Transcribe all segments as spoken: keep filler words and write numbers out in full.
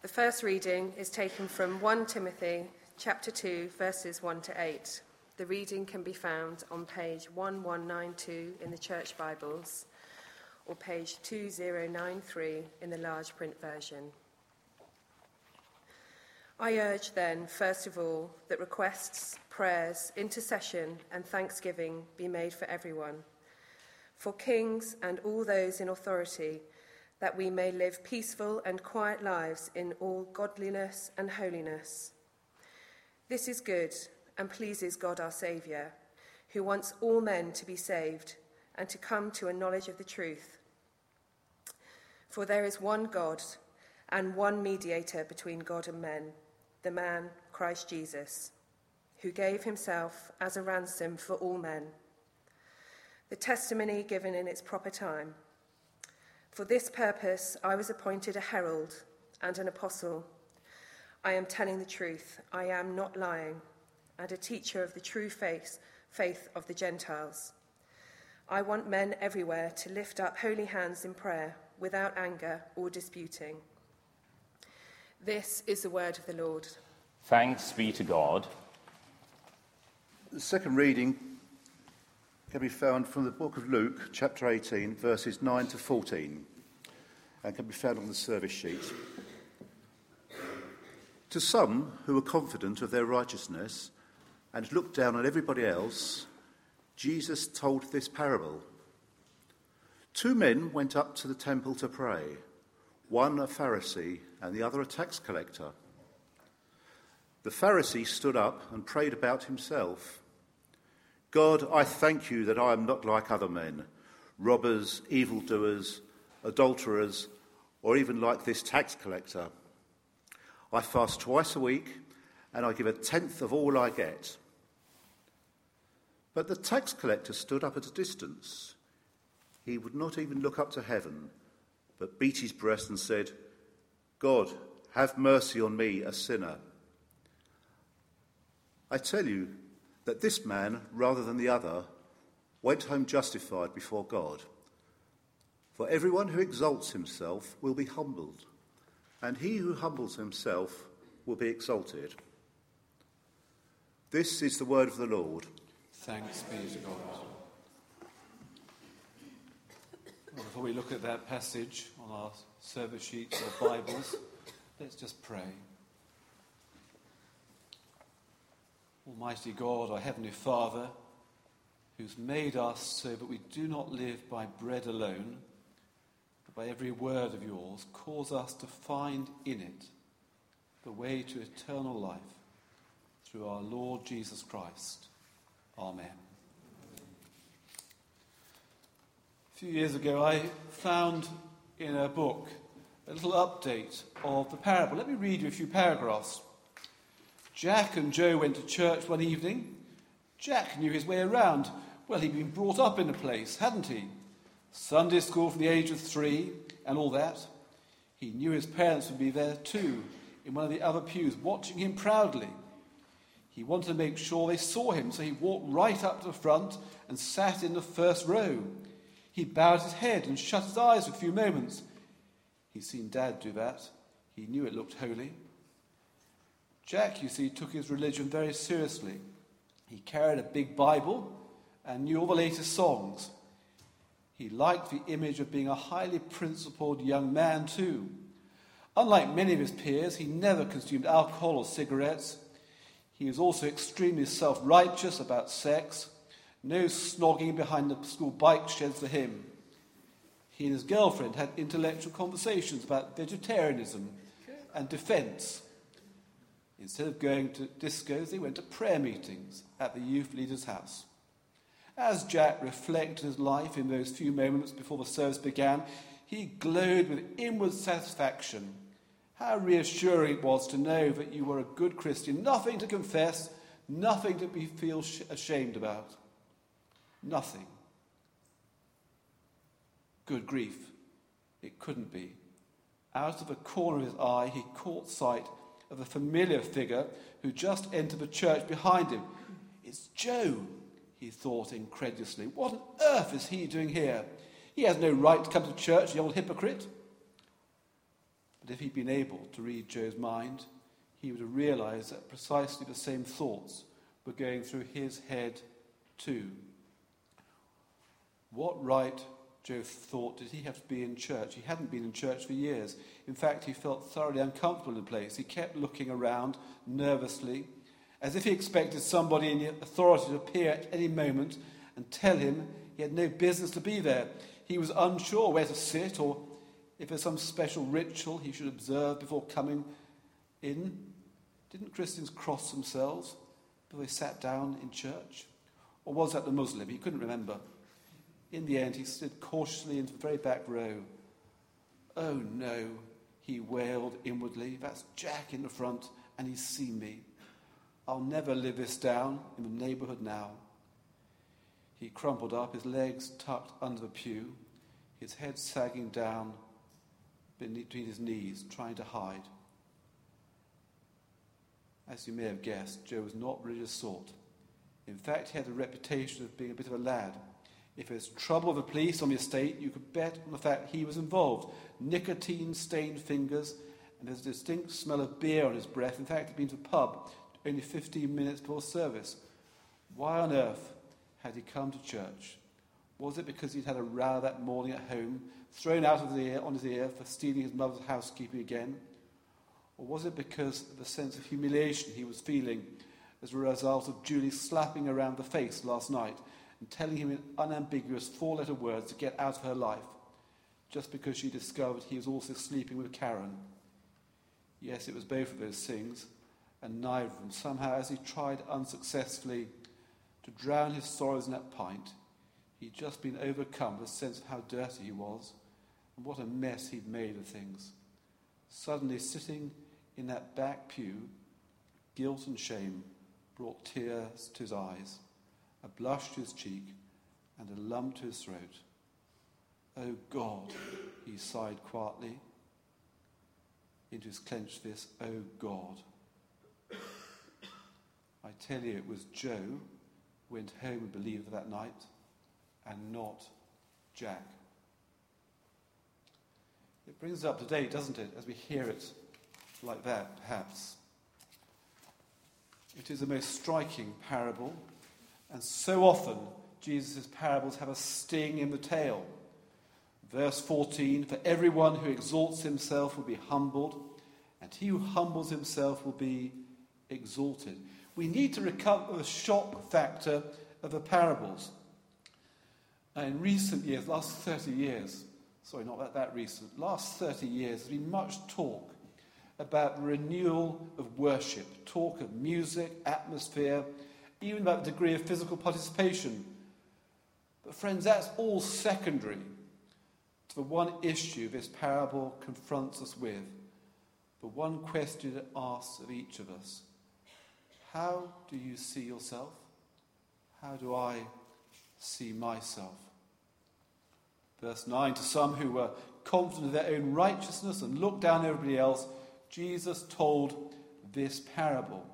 The first reading is taken from First Timothy chapter two, verses one to eight. The reading can be found on page eleven ninety-two in the Church Bibles or page two thousand ninety-three in the large print version. I urge then, first of all, that requests, prayers, intercession and thanksgiving be made for everyone, for kings and all those in authority, that we may live peaceful and quiet lives in all godliness and holiness. This is good and pleases God our Saviour, who wants all men to be saved and to come to a knowledge of the truth. For there is one God and one mediator between God and men, the man Christ Jesus, who gave himself as a ransom for all men. The testimony given in its proper time. For this purpose I was appointed a herald and an apostle. I am telling the truth, I am not lying, and a teacher of the true faith, faith of the Gentiles. I want men everywhere to lift up holy hands in prayer, without anger or disputing. This is the word of the Lord. Thanks be to God. The second reading can be found from the book of Luke, chapter eighteen, verses nine to fourteen, and can be found on the service sheet. To some who were confident of their righteousness and looked down on everybody else, Jesus told this parable. Two men went up to the temple to pray, one a Pharisee and the other a tax collector. The Pharisee stood up and prayed about himself. God, I thank you that I am not like other men, robbers, evildoers, adulterers, or even like this tax collector. I fast twice a week, and I give a tenth of all I get. But the tax collector stood up at a distance. He would not even look up to heaven, but beat his breast and said, God, have mercy on me, a sinner. I tell you that this man, rather than the other, went home justified before God. For everyone who exalts himself will be humbled, and he who humbles himself will be exalted. This is the word of the Lord. Thanks be to God. Well, before we look at that passage on our service sheets or Bibles, let's just pray. Almighty God, our Heavenly Father, who's made us so that we do not live by bread alone, but by every word of yours, cause us to find in it the way to eternal life through our Lord Jesus Christ. Amen. A few years ago, I found in a book a little update of the parable. Let me read you a few paragraphs. Jack and Joe went to church one evening. Jack knew his way around. Well, he'd been brought up in the place, hadn't he? Sunday school from the age of three and all that. He knew his parents would be there too, in one of the other pews, watching him proudly. He wanted to make sure they saw him, so he walked right up to the front and sat in the first row. He bowed his head and shut his eyes for a few moments. He'd seen Dad do that. He knew it looked holy. Jack, you see, took his religion very seriously. He carried a big Bible and knew all the latest songs. He liked the image of being a highly principled young man too. Unlike many of his peers, he never consumed alcohol or cigarettes. He was also extremely self-righteous about sex. No snogging behind the school bike sheds for him. He and his girlfriend had intellectual conversations about vegetarianism and defence. Instead of going to discos, they went to prayer meetings at the youth leader's house. As Jack reflected his life in those few moments before the service began, he glowed with inward satisfaction. How reassuring it was to know that you were a good Christian, nothing to confess, nothing to be feel ashamed about. Nothing. Good grief. It couldn't be. Out of the corner of his eye, he caught sight of a familiar figure who just entered the church behind him. It's Joe, he thought incredulously. What on earth is he doing here? He has no right to come to church, the old hypocrite. But if he'd been able to read Joe's mind, he would have realized that precisely the same thoughts were going through his head too. What right, Joe thought, did he have to be in church? He hadn't been in church for years. In fact, he felt thoroughly uncomfortable in the place. He kept looking around nervously, as if he expected somebody in authority to appear at any moment and tell him he had no business to be there. He was unsure where to sit, or if there's some special ritual he should observe before coming in. Didn't Christians cross themselves before they sat down in church? Or was that the Muslim? He couldn't remember. In the end, he stood cautiously into the very back row. "Oh no," he wailed inwardly. "That's Jack in the front, and he's seen me. I'll never live this down in the neighbourhood now." He crumpled up, his legs tucked under the pew, his head sagging down between his knees, trying to hide. As you may have guessed, Joe was not religious sort. In fact, he had a reputation of being a bit of a lad. If there's trouble with the police on the estate, you could bet on the fact he was involved. Nicotine-stained fingers, and there's a distinct smell of beer on his breath. In fact, he'd been to the pub only fifteen minutes before service. Why on earth had he come to church? Was it because he'd had a row that morning at home, thrown out of the ear, on his ear for stealing his mother's housekeeping again? Or was it because of the sense of humiliation he was feeling as a result of Julie slapping around the face last night and telling him in unambiguous four-letter words to get out of her life, just because she discovered he was also sleeping with Karen? Yes, it was both of those things, and neither of them. Somehow, as he tried unsuccessfully to drown his sorrows in that pint, he'd just been overcome with a sense of how dirty he was and what a mess he'd made of things. Suddenly, sitting in that back pew, guilt and shame brought tears to his eyes, a blush to his cheek, and a lump to his throat. "Oh God," he sighed quietly into his clenched fist. "Oh God." I tell you, it was Joe who went home and believed that night, and not Jack. It brings us up to date, doesn't it, as we hear it like that, perhaps. It is a most striking parable, and so often Jesus' parables have a sting in the tail. Verse fourteen, "For everyone who exalts himself will be humbled, and he who humbles himself will be exalted." We need to recover the shock factor of the parables. In recent years, last thirty years, sorry, not that, that recent, last thirty years, there's been much talk about renewal of worship, talk of music, atmosphere, even about the degree of physical participation. But friends, that's all secondary to the one issue this parable confronts us with, the one question it asks of each of us. How do you see yourself? How do I see myself? Verse nine, "To some who were confident of their own righteousness and looked down on everybody else, Jesus told this parable."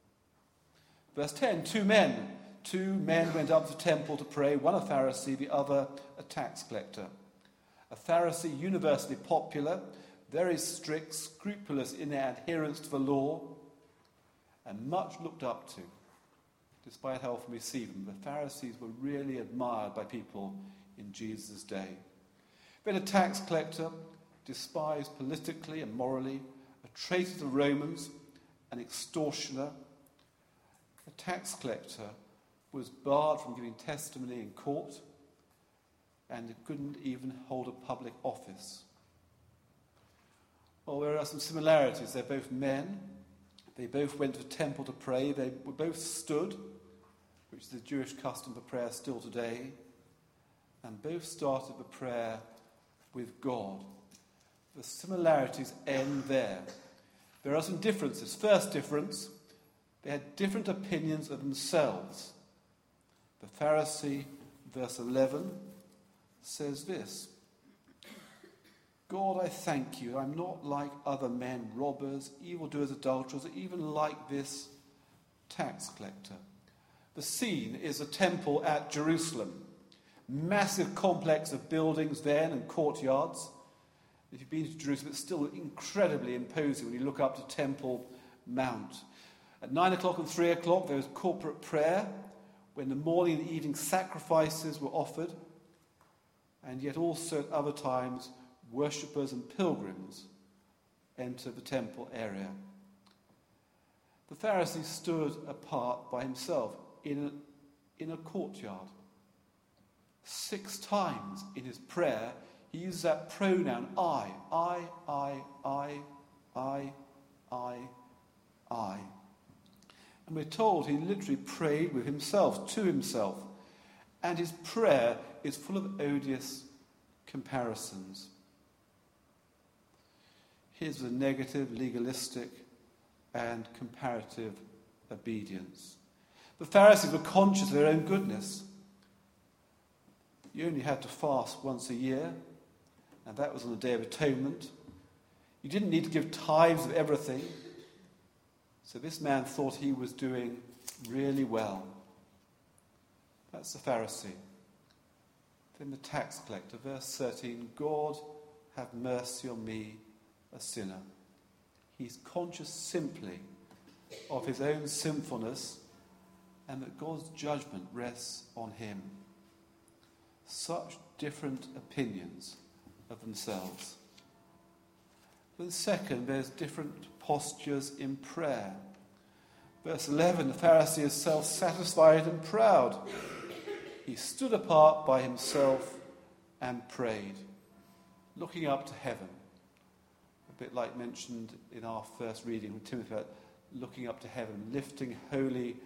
Verse ten, two men. Two men went up to the temple to pray, one a Pharisee, the other a tax collector. A Pharisee, universally popular, very strict, scrupulous in their adherence to the law, and much looked up to. Despite how often we see them, the Pharisees were really admired by people in Jesus' day. Then a tax collector, despised politically and morally, a traitor to the Romans, an extortioner. A tax collector was barred from giving testimony in court and couldn't even hold a public office. Well, there are some similarities. They're both men. They both went to the temple to pray. They were both stood, which is the Jewish custom for prayer still today. And both started the prayer with God. The similarities end there. There are some differences. First difference, they had different opinions of themselves. The Pharisee, verse eleven, says this: "God, I thank you, I'm not like other men, robbers, evildoers, adulterers, or even like this tax collector." The scene is a temple at Jerusalem. Massive complex of buildings then and courtyards. If you've been to Jerusalem, it's still incredibly imposing when you look up to Temple Mount. At nine o'clock and three o'clock, there was corporate prayer, when the morning and evening sacrifices were offered, and yet also at other times, worshippers and pilgrims entered the temple area. The Pharisee stood apart by himself in a, in a courtyard. Six times in his prayer, he uses that pronoun I, I, I, I, I, I, I. And we're told he literally prayed with himself, to himself. And his prayer is full of odious comparisons. His was a negative, legalistic, and comparative obedience. The Pharisees were conscious of their own goodness. You only had to fast once a year, and that was on the Day of Atonement. You didn't need to give tithes of everything. So this man thought he was doing really well. That's the Pharisee. Then the tax collector, verse thirteen, God, have mercy on me, a sinner. He's conscious simply of his own sinfulness and that God's judgment rests on him. Such different opinions of themselves. Then second, there's different postures in prayer. Verse eleven, the Pharisee is self-satisfied and proud. He stood apart by himself and prayed, looking up to heaven. A bit like mentioned in our first reading from Timothy, looking up to heaven, lifting holy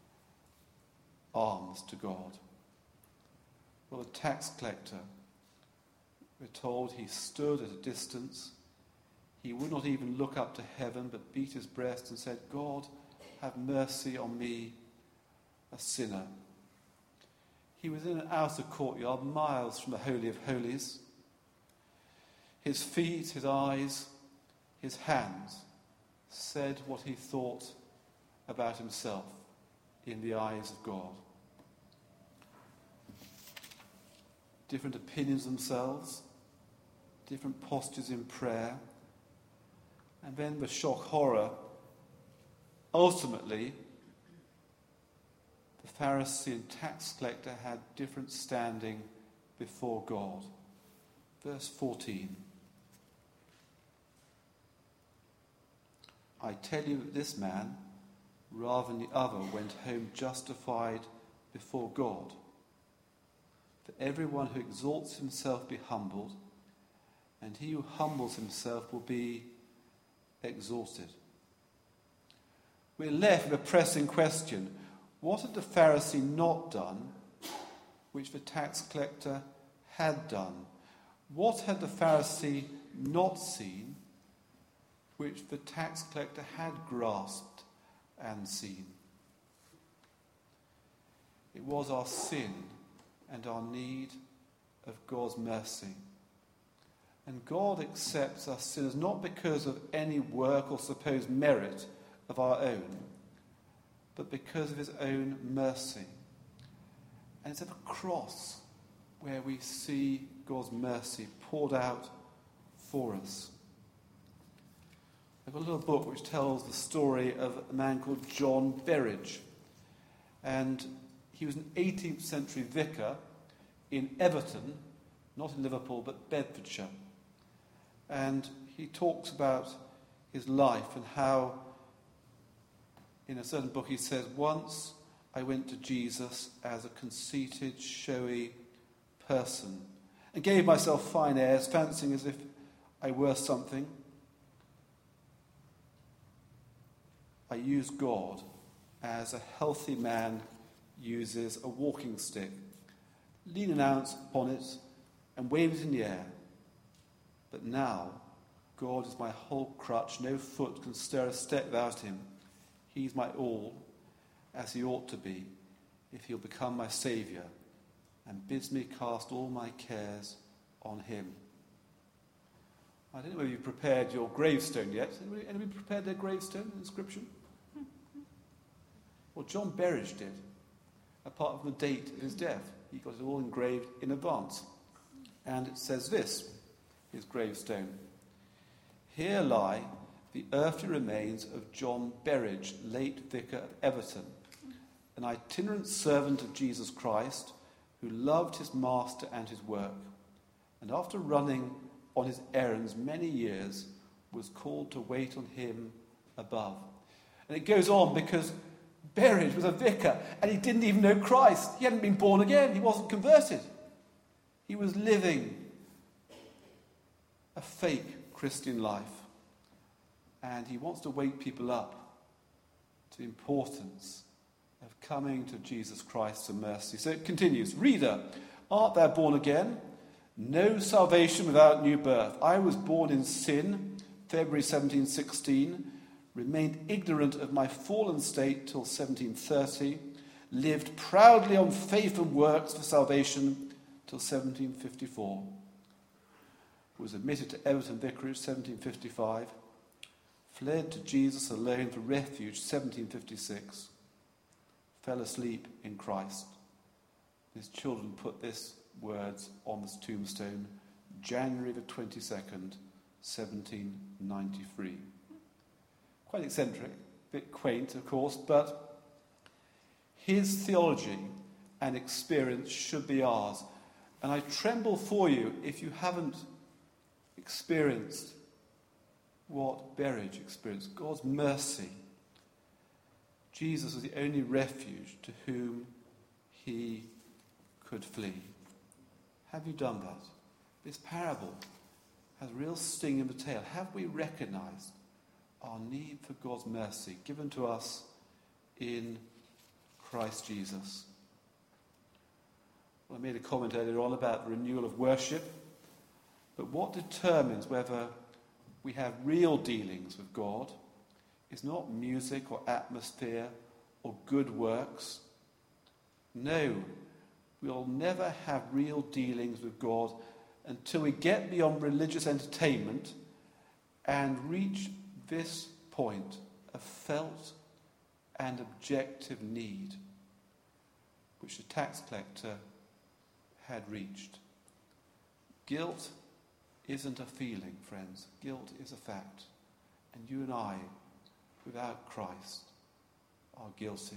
arms to God. Well, the tax collector, we're told he stood at a distance. He would not even look up to heaven, but beat his breast and said, God, have mercy on me, a sinner. He was in an outer courtyard, miles from the Holy of Holies. His feet, his eyes, his hands said what he thought about himself in the eyes of God. Different opinions themselves, different postures in prayer, and then the shock horror. Ultimately, the Pharisee and tax collector had different standing before God. Verse fourteen. I tell you that this man, rather than the other, went home justified before God. For everyone who exalts himself be humbled, and he who humbles himself will be exalted. We're left with a pressing question. What had the Pharisee not done, which the tax collector had done? What had the Pharisee not seen, which the tax collector had grasped and seen? It was our sin and our need of God's mercy. And God accepts us sinners not because of any work or supposed merit of our own, but because of his own mercy. And it's at the cross where we see God's mercy poured out for us. I've got a little book which tells the story of a man called John Berridge. And he was an eighteenth century vicar in Everton, not in Liverpool, but Bedfordshire. And he talks about his life and how, in a certain book he says, once I went to Jesus as a conceited, showy person and gave myself fine airs, fancying as if I were something. I used God as a healthy man uses a walking stick, leaning out upon it and wave it in the air. But now, God is my whole crutch. No foot can stir a step without him. He's my all, as he ought to be, if he'll become my saviour, and bids me cast all my cares on him. I don't know whether you've prepared your gravestone yet. Anybody, anybody prepared their gravestone inscription? Well, John Berridge did, apart from the date of his death. He got it all engraved in advance. And it says this: his gravestone. Here lie the earthly remains of John Berridge, late vicar of Everton, an itinerant servant of Jesus Christ who loved his master and his work, and after running on his errands many years, was called to wait on him above. And it goes on because Berridge was a vicar and he didn't even know Christ. He hadn't been born again. He wasn't converted. He was living a fake Christian life. And he wants to wake people up to the importance of coming to Jesus Christ for mercy. So it continues. Reader, art thou born again? No salvation without new birth. I was born in sin, February seventeen sixteen, remained ignorant of my fallen state till seventeen thirty, lived proudly on faith and works for salvation till seventeen fifty-four. Was admitted to Everton Vicarage, seventeen fifty-five, fled to Jesus alone for refuge, seventeen fifty-six, fell asleep in Christ. His children put this words on this tombstone, January the twenty-second, seventeen ninety-three. Quite eccentric, a bit quaint, of course, but his theology and experience should be ours. And I tremble for you if you haven't experienced what Berridge experienced, God's mercy. Jesus was the only refuge to whom he could flee. Have you done that? This parable has a real sting in the tail. Have we recognized our need for God's mercy given to us in Christ Jesus? Well, I made a comment earlier on about the renewal of worship, but what determines whether we have real dealings with God is not music or atmosphere or good works. No, we'll never have real dealings with God until we get beyond religious entertainment and reach this point of felt and objective need, which the tax collector had reached. Guilt isn't a feeling, friends. Guilt is a fact. And you and I, without Christ, are guilty.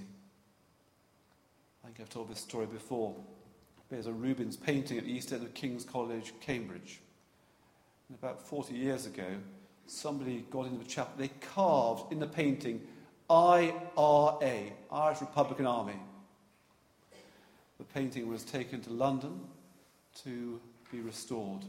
I think I've told this story before. There's a Rubens painting at the east end of King's College, Cambridge. And about forty years ago, somebody got into the chapel. They carved in the painting I R A, Irish Republican Army. The painting was taken to London to be restored.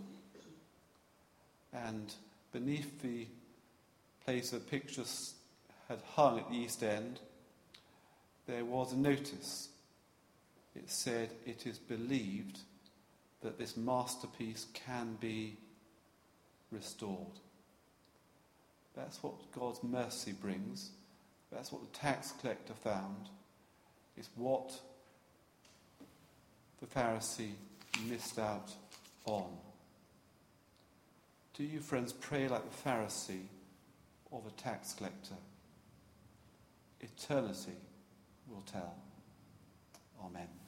And beneath the place the pictures had hung at the East End, there was a notice. It said, "It is believed that this masterpiece can be restored." That's what God's mercy brings. That's what the tax collector found. It's what the Pharisee missed out on. Do you, friends, pray like the Pharisee or the tax collector? Eternity will tell. Amen.